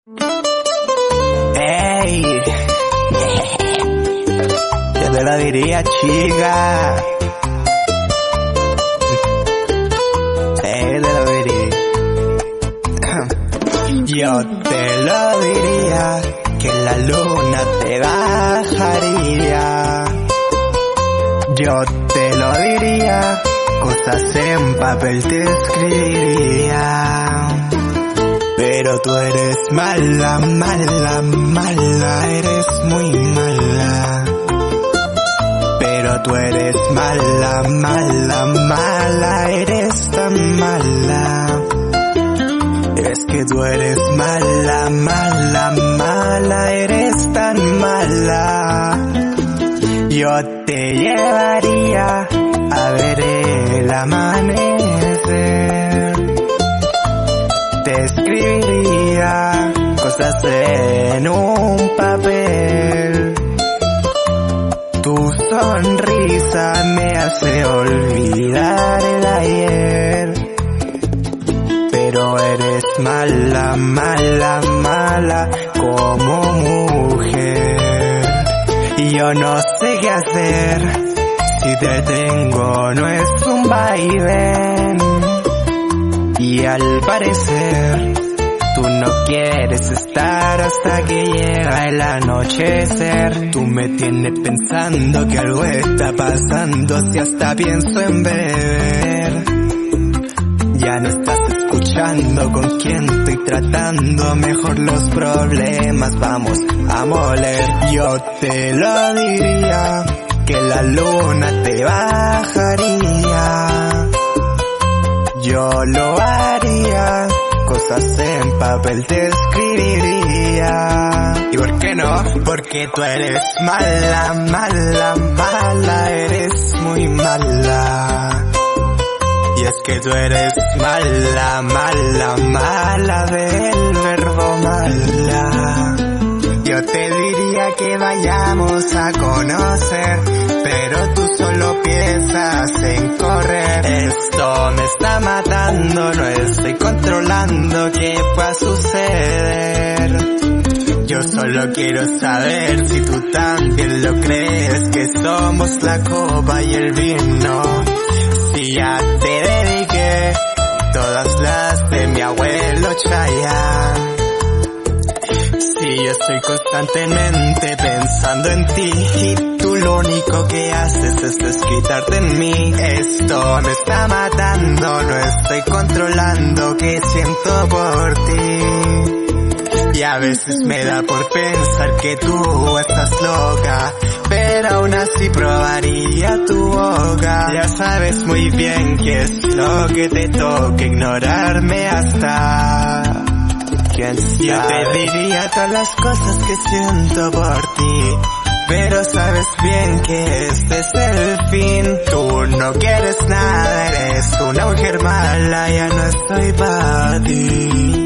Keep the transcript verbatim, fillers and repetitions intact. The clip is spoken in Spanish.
Ey, yo te lo diría, chica. Ey, te lo diría. Yo te lo diría, que la luna te bajaría. Yo te lo diría, cosas en papel te escribiría. Pero tú eres mala, mala, mala, eres muy mala. Pero tú eres mala, mala, mala, eres tan mala. Es que tú eres mala, mala, mala, eres tan mala. Yo te llevaría a ver el amanecer. Te escribiría cosas en un papel. Tu sonrisa me hace olvidar el ayer. Pero eres mala, mala, mala como mujer. Y yo no sé qué hacer si te tengo, no es un vaivén. Y al parecer tú no quieres estar hasta que llega el anochecer. Tú me tienes pensando que algo está pasando, si hasta pienso en beber. Ya no estás escuchando con quién estoy tratando, mejor los problemas vamos a moler. Yo te lo diría, que la luna te bajaría. Yo lo haría, cosas en papel te escribiría. ¿Y por qué no? Porque tú eres mala, mala, mala, eres muy mala. Y es que tú eres mala, mala, mala del verbo mala. Yo te diría que vayamos a conocer, pero tú solo piensas en correr. Esto me está matando, no estoy controlando qué va a suceder. Yo solo quiero saber si tú también lo crees, que somos la copa y el vino. Si ya te dediqué todas las de mi abuelo Chayanne. Si yo estoy constantemente pensando en ti y tú lo único que haces es desquitarte en mí. Esto me está matando, no estoy controlando qué siento por ti. Y a veces me da por pensar que tú estás loca, pero aún así probaría tu boca. Ya sabes muy bien que es lo que te toca, ignorarme hasta quién sabe. Yo te diría todas las cosas que siento por ti, pero sabes bien que este es el fin. Tú no quieres nada, eres una mujer mala, ya no estoy para ti.